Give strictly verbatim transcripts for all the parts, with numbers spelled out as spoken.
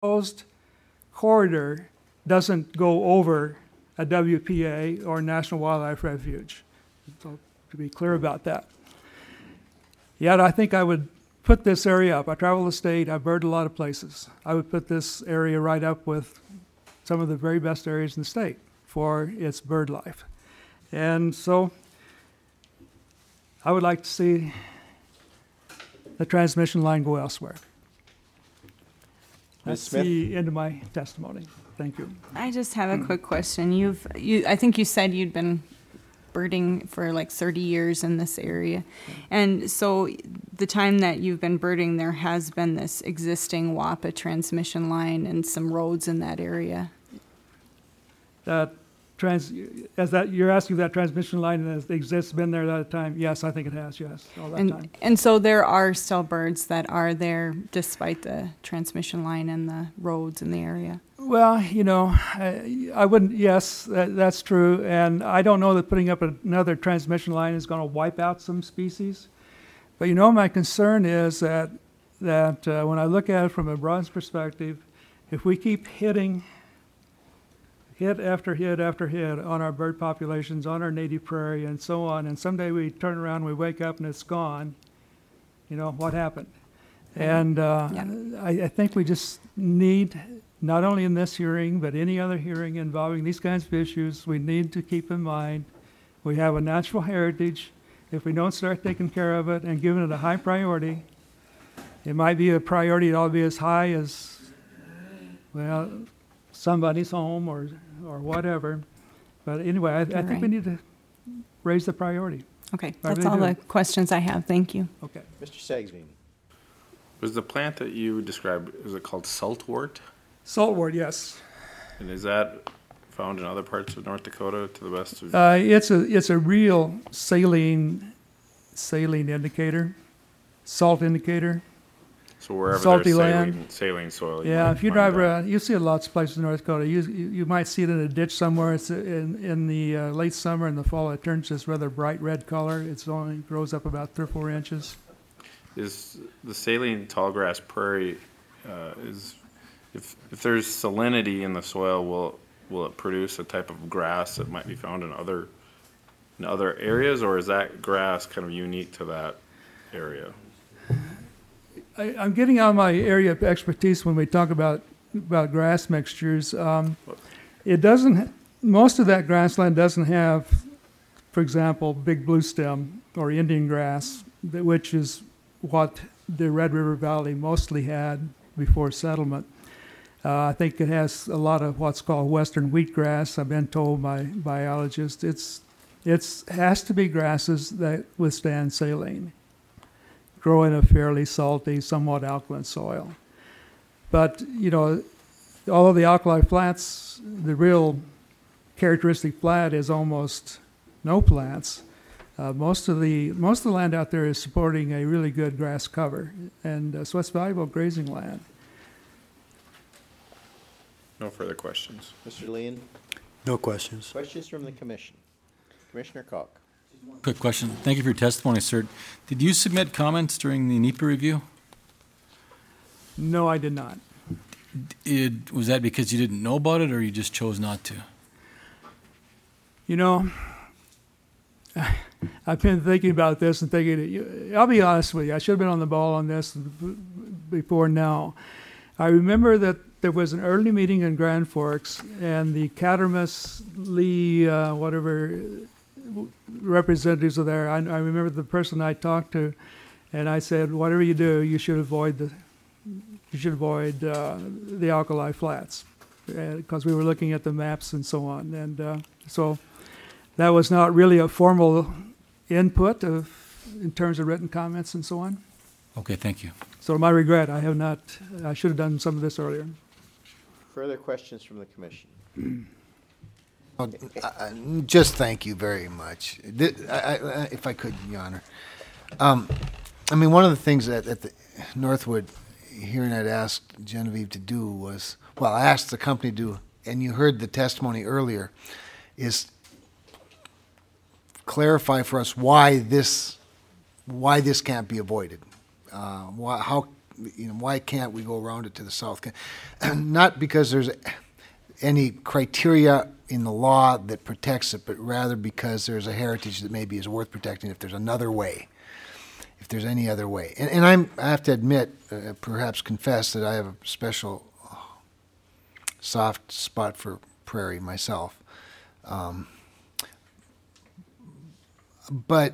proposed corridor doesn't go over a W P A or National Wildlife Refuge. So to be clear about that. Yet I think I would put this area up. I travel the state, I've birded a lot of places. I would put this area right up with some of the very best areas in the state for its bird life. And so I would like to see the transmission line go elsewhere. That's the end of my testimony. Thank you. I just have a quick question. You've, you, I think you said you'd been birding for like thirty years in this area. And so the time that you've been birding, there has been this existing W A P A transmission line and some roads in that area. That trans, as that, you're asking if that transmission line has exists, been there that time? Yes, I think it has, yes, all that And, time. and so there are still birds that are there despite the transmission line and the roads in the area. Well, you know, I, I wouldn't, yes, that, that's true. And I don't know that putting up another transmission line is going to wipe out some species. But, you know, my concern is that, that uh, when I look at it from a broad perspective, if we keep hitting hit after hit after hit on our bird populations, on our native prairie, and so on, and someday we turn around and we wake up and it's gone, you know, what happened? And uh, Yeah. I, I think we just need, not only in this hearing, but any other hearing involving these kinds of issues, we need to keep in mind we have a natural heritage. If we don't start taking care of it and giving it a high priority, it might be a priority that ought to be as high as, well, somebody's home or or whatever. But anyway, I, I think right. we need to raise the priority. Okay, I that's really all do. the questions I have. Thank you. Okay. Mister Sagsby. Was the plant that you described, is it called saltwort? Saltwort, yes. And is that found in other parts of North Dakota to the best of? Uh, it's a it's a real saline saline indicator, salt indicator. So wherever salty there's land. saline, saline soil. Yeah, might if you find drive that. around, you see it lots of places in North Dakota. You you, you might see it in a ditch somewhere. It's in in the uh, late summer and the fall. It turns this rather bright red color. It's only grows up about three or four inches. Is the saline tallgrass prairie, uh, is, if, if there's salinity in the soil, will, will it produce a type of grass that might be found in other, in other areas, or is that grass kind of unique to that area? I, I'm getting out of my area of expertise when we talk about about grass mixtures. Um, it doesn't. Most of that grassland doesn't have, for example, big blue stem or Indian grass, that- which is what the Red River Valley mostly had before settlement. Uh, I think it has a lot of what's called western wheatgrass. I've been told by biologists it's it's has to be grasses that withstand saline, grow in a fairly salty, somewhat alkaline soil. But, you know, all of the alkali flats, the real characteristic flat is almost no plants. Uh, most of the most of the land out there is supporting a really good grass cover, and uh, so it's valuable grazing land. No further questions. Mister Leon. No questions. Questions from the commission. Commissioner Koch. Quick question. Thank you for your testimony, sir. Did you submit comments during the NEPA review? No, I did not. It, was that because you didn't know about it, or you just chose not to? You know, I've been thinking about this and thinking, I'll be honest with you, I should have been on the ball on this b- before now. I remember that there was an early meeting in Grand Forks, and the Cattermas, Lee, uh, whatever, representatives are there. I, I remember the person I talked to, and I said, whatever you do, you should avoid the, you should avoid uh, the alkali flats, because uh, we were looking at the maps and so on. And uh, so that was not really a formal input of, in terms of written comments and so on. Okay, thank you. So my regret, I have not, I should have done some of this earlier. Further questions from the commission. Uh, uh, Just thank you very much. Thi- I- I- If I could, Your Honor. Um, I mean, one of the things that at the Northwood hearing I'd asked Genevieve to do was, well, I asked the company to do, and you heard the testimony earlier, is clarify for us why this, why this can't be avoided. Uh, why, how, you know, why can't we go around it to the south? Not because there's any criteria in the law that protects it, but rather because there's a heritage that maybe is worth protecting if there's another way, if there's any other way. And, and I'm, I have to admit, uh, perhaps confess that I have a special soft spot for prairie myself. Um, but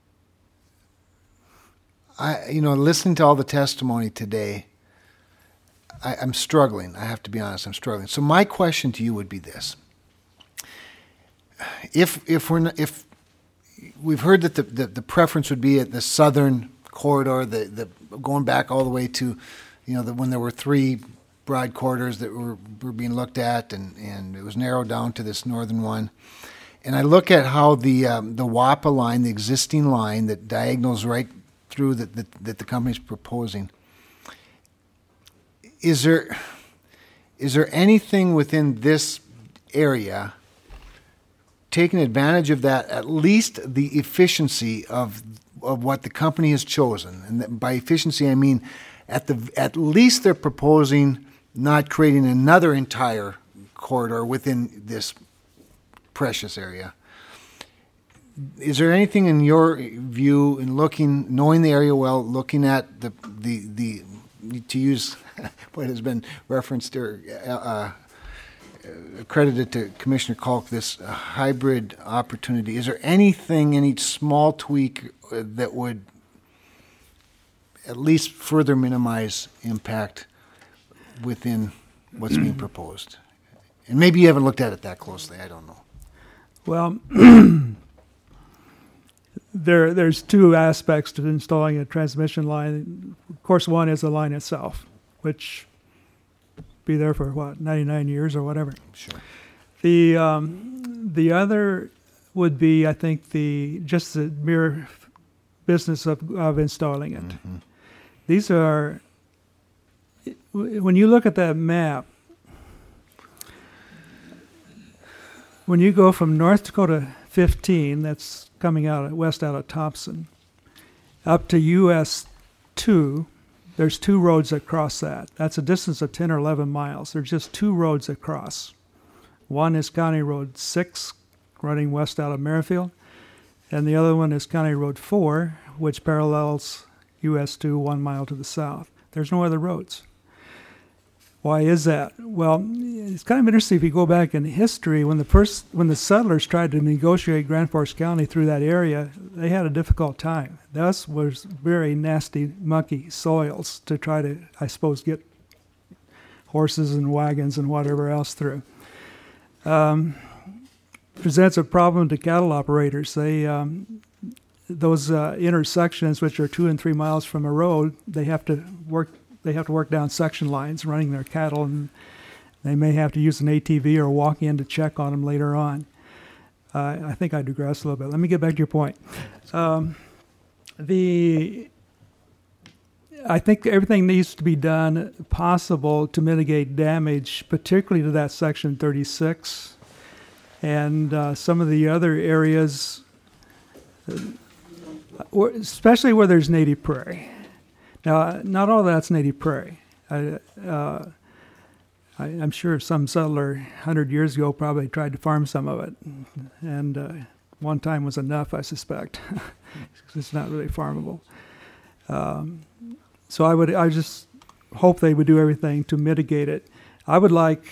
I, you know, listening to all the testimony today, I, I'm struggling. I have to be honest, I'm struggling. So my question to you would be this: If if we're not, if we've heard that the, the, the preference would be at the southern corridor, the, the going back all the way to, you know, the, when there were three broad corridors that were, were being looked at, and, and it was narrowed down to this northern one. And I look at how the um, the W A P A line, the existing line that diagonals right through that that, that the company's proposing. Is there is there anything within this area taking advantage of that, at least the efficiency of of what the company has chosen? And that, by efficiency, I mean at the at least they're proposing not creating another entire corridor within this precious area. Is there anything in your view, in looking, knowing the area well, looking at the the the to use what has been referenced or uh, accredited to Commissioner Kalk, this hybrid opportunity? Is there anything, any small tweak that would at least further minimize impact within what's being proposed? And maybe you haven't looked at it that closely. I don't know. Well, there there's two aspects to installing a transmission line. Of course, one is the line itself, which be there for what, ninety-nine years or whatever. Sure. The um, the other would be, I think, the just the mere business of, of installing it. Mm-hmm. These are, when you look at that map, when you go from North Dakota fifteen, that's coming out of, west out of Thompson, up to U S two, there's two roads that cross that. That's a distance of ten or eleven miles. There's just two roads that cross. One is County Road six, running west out of Merrifield, and the other one is County Road four, which parallels U S two one mile to the south. There's no other roads. Why is that? Well, it's kind of interesting if you go back in history. When the first, when the settlers tried to negotiate Grand Forks County through that area, they had a difficult time. Thus was very nasty, mucky soils to try to, I suppose, get horses and wagons and whatever else through. Um, presents a problem to cattle operators. They um, those uh, intersections, which are two and three miles from a road, they have to work. They have to work down section lines running their cattle, and they may have to use an A T V or walk in to check on them later on. Uh, I think I digress a little bit. Let me get back to your point. Um, the I think everything needs to be done possible to mitigate damage, particularly to that section thirty-six and uh, some of the other areas, uh, especially where there's native prairie. Now, not all that's native prairie. I, uh, I, I'm sure some settler one hundred years ago probably tried to farm some of it, and uh, one time was enough, I suspect. It's not really farmable. Um, so I would, I just hope they would do everything to mitigate it. I would like,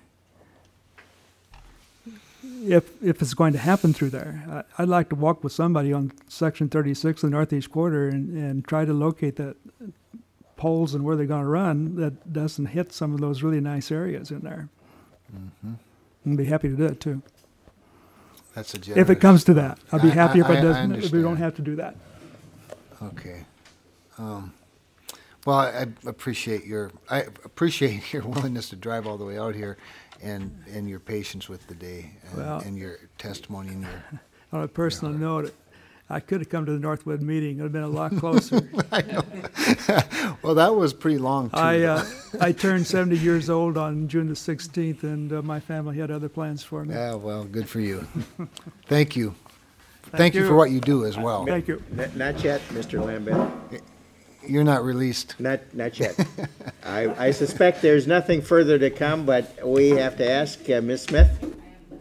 if if it's going to happen through there, I, I'd like to walk with somebody on Section thirty-six, the northeast quarter, and, and try to locate that poles and where they're going to run that doesn't hit some of those really nice areas in there. Mm-hmm. I'd be happy to do it too. That's a If generous, it comes to that, I'd be I- happy if I- it I doesn't. If we don't understand. have to do that. Okay. Um, well, I, I appreciate your I appreciate your willingness to drive all the way out here, and and your patience with the day, and, Well- and your testimony and your. On a personal note, I could have come to the Northwood meeting. It would have been a lot closer. Well, that was pretty long too. I uh, I turned seventy years old on June the sixteenth, and uh, my family had other plans for me. Yeah, well, good for you. Thank you. Thank, you. you. for what you do as well. Thank you. N- Not yet, Mister Lambert. you're not released. Not, not yet. I, I suspect there's nothing further to come, but we have to ask, uh, Miz Smith?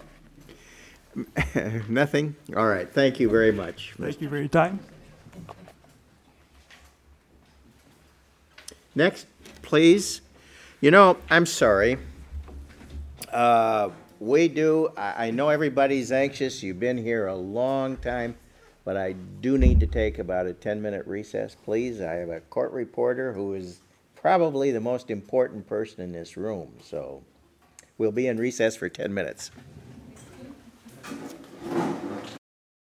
Nothing? All right, thank you very much. Thank you for your time. Next, please. You know, I'm sorry. Uh, we do, I, I know everybody's anxious. You've been here a long time, but I do need to take about a ten-minute recess, please. I have a court reporter who is probably the most important person in this room, so we'll be in recess for ten minutes.